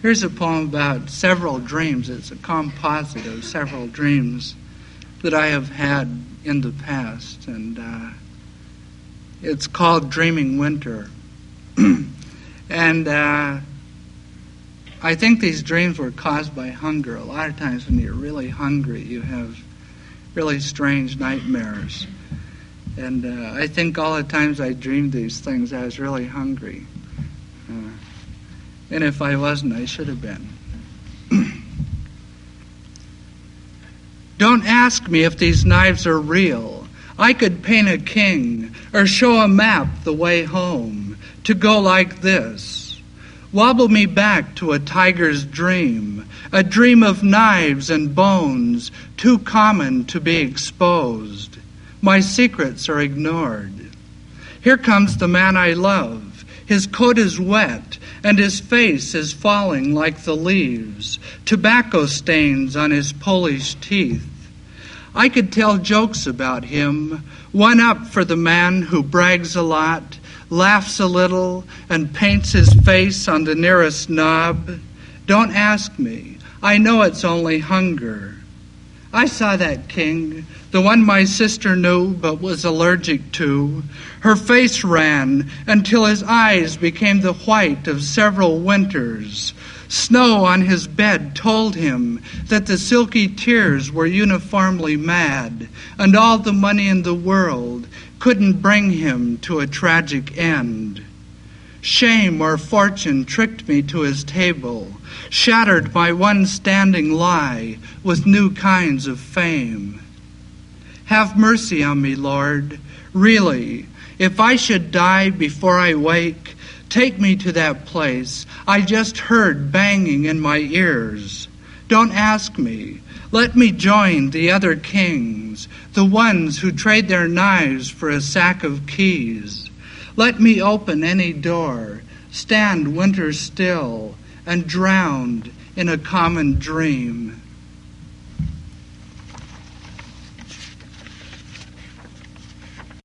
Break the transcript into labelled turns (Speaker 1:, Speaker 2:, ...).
Speaker 1: Here's a poem about several dreams. It's a composite of several dreams that I have had in the past, and it's called Dreaming Winter. And I think these dreams were caused by hunger. A lot of times when you're really hungry, you have really strange nightmares. And I think all the times I dreamed these things, I was really hungry. And if I wasn't, I should have been. Don't ask me if these knives are real. I could paint a king or show a map the way home to go like this. Wobble me back to a tiger's dream, a dream of knives and bones too common to be exposed. My secrets are ignored. Here comes the man I love. His coat is wet, and his face is falling like the leaves, tobacco stains on his Polish teeth. I could tell jokes about him, one up for the man who brags a lot, laughs a little, and paints his face on the nearest knob. Don't ask me. I know it's only hunger. I saw that king, the one my sister knew but was allergic to. Her face ran until his eyes became the white of several winters. Snow on his bed told him that the silky tears were uniformly mad, and all the money in the world couldn't bring him to a tragic end. Shame or fortune tricked me to his table, shattered my one standing lie with new kinds of fame. Have mercy on me, Lord. Really, if I should die before I wake, take me to that place I just heard banging in my ears. Don't ask me. Let me join the other kings, the ones who trade their knives for a sack of keys. Let me open any door, stand winter still, and drowned in a common dream.